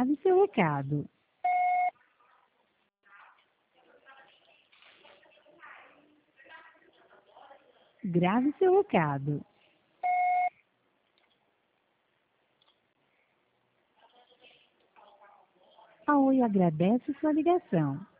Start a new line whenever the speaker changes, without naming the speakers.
Grave seu recado. Grave seu recado. A Oi agradece sua ligação.